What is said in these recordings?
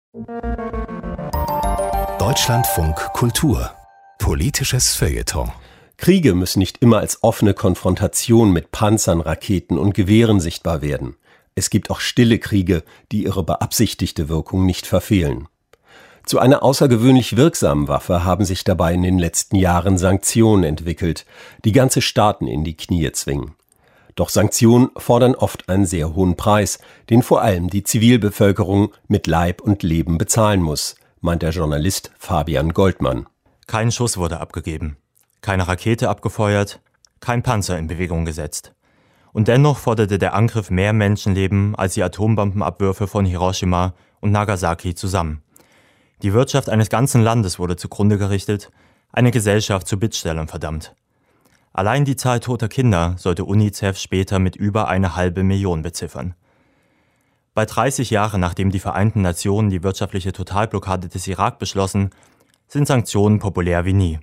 Deutschlandfunk Kultur. Politisches Feuilleton. Kriege müssen nicht immer als offene Konfrontation mit Panzern, Raketen und Gewehren sichtbar werden. Es gibt auch stille Kriege, die ihre beabsichtigte Wirkung nicht verfehlen. Zu einer außergewöhnlich wirksamen Waffe haben sich dabei in den letzten Jahren Sanktionen entwickelt, die ganze Staaten in die Knie zwingen. Doch Sanktionen fordern oft einen sehr hohen Preis, den vor allem die Zivilbevölkerung mit Leib und Leben bezahlen muss, meint der Journalist Fabian Goldmann. Kein Schuss wurde abgegeben, keine Rakete abgefeuert, kein Panzer in Bewegung gesetzt. Und dennoch forderte der Angriff mehr Menschenleben als die Atombombenabwürfe von Hiroshima und Nagasaki zusammen. Die Wirtschaft eines ganzen Landes wurde zugrunde gerichtet, eine Gesellschaft zu Bittstellern verdammt. Allein die Zahl toter Kinder sollte UNICEF später mit über 500.000 beziffern. Bei 30 Jahren, nachdem die Vereinten Nationen die wirtschaftliche Totalblockade des Irak beschlossen, sind Sanktionen populär wie nie.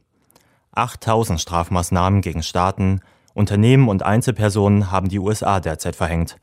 8.000 Strafmaßnahmen gegen Staaten, Unternehmen und Einzelpersonen haben die USA derzeit verhängt.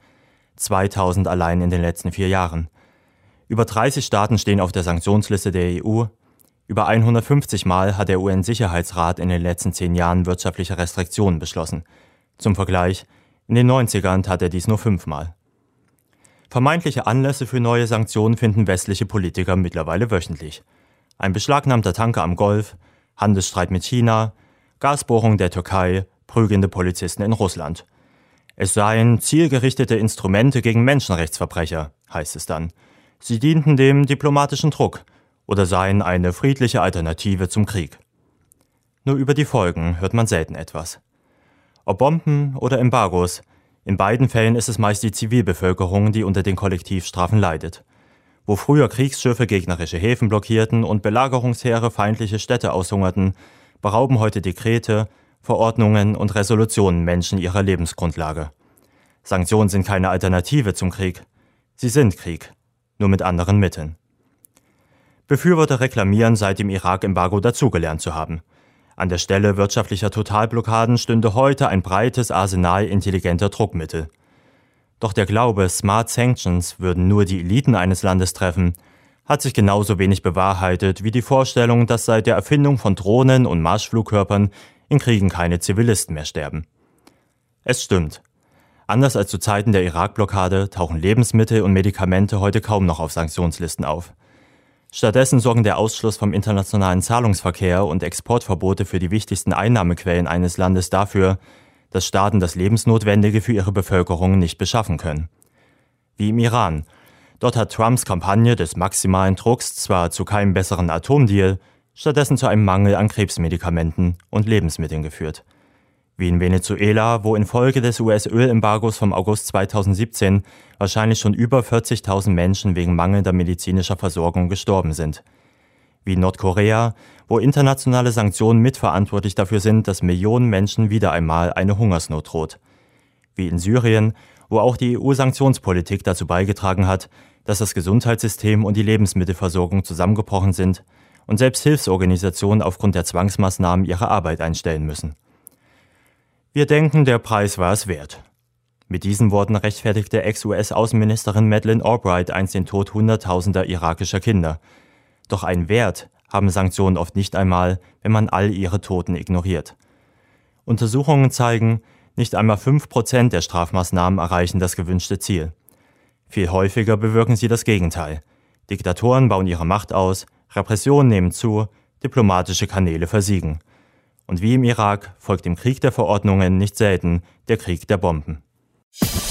2.000 allein in den letzten 4 Jahren. Über 30 Staaten stehen auf der Sanktionsliste der EU. Über 150 Mal hat der UN-Sicherheitsrat in den letzten 10 Jahren wirtschaftliche Restriktionen beschlossen. Zum Vergleich, in den 90ern tat er dies nur 5 Mal. Vermeintliche Anlässe für neue Sanktionen finden westliche Politiker mittlerweile wöchentlich. Ein beschlagnahmter Tanker am Golf, Handelsstreit mit China, Gasbohrung der Türkei, prügelnde Polizisten in Russland. Es seien zielgerichtete Instrumente gegen Menschenrechtsverbrecher, heißt es dann. Sie dienten dem diplomatischen Druck oder seien eine friedliche Alternative zum Krieg. Nur über die Folgen hört man selten etwas. Ob Bomben oder Embargos, in beiden Fällen ist es meist die Zivilbevölkerung, die unter den Kollektivstrafen leidet. Wo früher Kriegsschiffe gegnerische Häfen blockierten und Belagerungsheere feindliche Städte aushungerten, berauben heute Dekrete, Verordnungen und Resolutionen Menschen ihrer Lebensgrundlage. Sanktionen sind keine Alternative zum Krieg. Sie sind Krieg, nur mit anderen Mitteln. Befürworter reklamieren, seit dem Irak-Embargo dazugelernt zu haben. An der Stelle wirtschaftlicher Totalblockaden stünde heute ein breites Arsenal intelligenter Druckmittel. Doch der Glaube, Smart Sanctions würden nur die Eliten eines Landes treffen, hat sich genauso wenig bewahrheitet wie die Vorstellung, dass seit der Erfindung von Drohnen und Marschflugkörpern in Kriegen keine Zivilisten mehr sterben. Es stimmt. Anders als zu Zeiten der Irak-Blockade tauchen Lebensmittel und Medikamente heute kaum noch auf Sanktionslisten auf. Stattdessen sorgen der Ausschluss vom internationalen Zahlungsverkehr und Exportverbote für die wichtigsten Einnahmequellen eines Landes dafür, dass Staaten das Lebensnotwendige für ihre Bevölkerung nicht beschaffen können. Wie im Iran. Dort hat Trumps Kampagne des maximalen Drucks zwar zu keinem besseren Atomdeal, stattdessen zu einem Mangel an Krebsmedikamenten und Lebensmitteln geführt. Wie in Venezuela, wo infolge des US-Ölembargos vom August 2017 wahrscheinlich schon über 40.000 Menschen wegen mangelnder medizinischer Versorgung gestorben sind. Wie in Nordkorea, wo internationale Sanktionen mitverantwortlich dafür sind, dass Millionen Menschen wieder einmal eine Hungersnot droht. Wie in Syrien, wo auch die EU-Sanktionspolitik dazu beigetragen hat, dass das Gesundheitssystem und die Lebensmittelversorgung zusammengebrochen sind und selbst Hilfsorganisationen aufgrund der Zwangsmaßnahmen ihre Arbeit einstellen müssen. Wir denken, der Preis war es wert. Mit diesen Worten rechtfertigte Ex-US-Außenministerin Madeleine Albright einst den Tod hunderttausender irakischer Kinder. Doch einen Wert haben Sanktionen oft nicht einmal, wenn man all ihre Toten ignoriert. Untersuchungen zeigen, nicht einmal 5% der Strafmaßnahmen erreichen das gewünschte Ziel. Viel häufiger bewirken sie das Gegenteil. Diktatoren bauen ihre Macht aus, Repressionen nehmen zu, diplomatische Kanäle versiegen. Und wie im Irak folgt dem Krieg der Verordnungen nicht selten der Krieg der Bomben.